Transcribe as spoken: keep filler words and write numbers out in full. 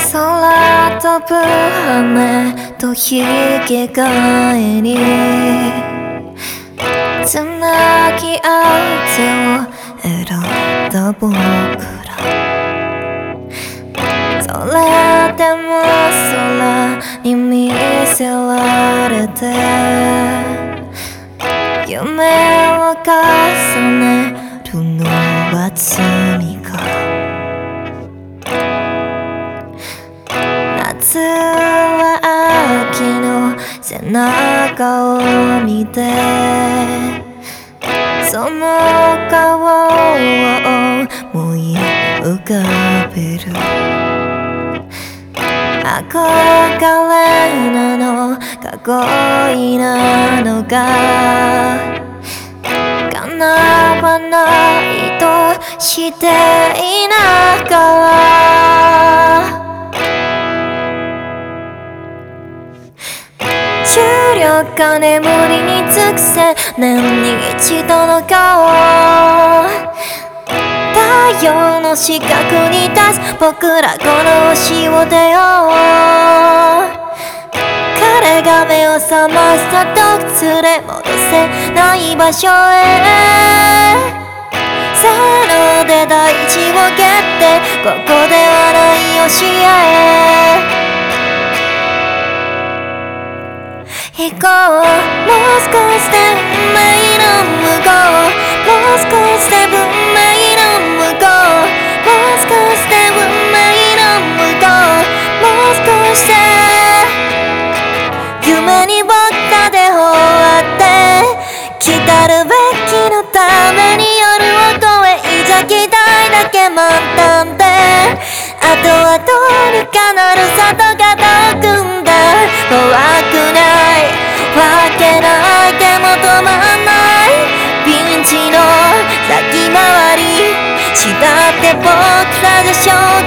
空飛ぶ羽と引き換えにつなぎ合う手を選んだ僕ら、それでも空に見せられて夢を重ねるのは罪か。夏は秋の背中を見てその顔を思い浮かべる。憧れなのか恋なのか叶わないとしていながら重力が眠りにつくせ年に一度の顔、太陽の四角に立つ僕らこの星を出よう。彼が目を覚ましたと連れ戻せない場所へせーので大地を蹴ってここではない星へ行こう。もう少しで運命の向こう、もう少しで運命の向こう、もう少しで運命の向こう、もう少しで夢に僕らで終わって来たるべきのために夜を越え抱きたいだけ満タンであとはどうにかなる里が遠くんだ。怖くないわけないでも止まんないピンチの先回りしたって僕らじゃ勝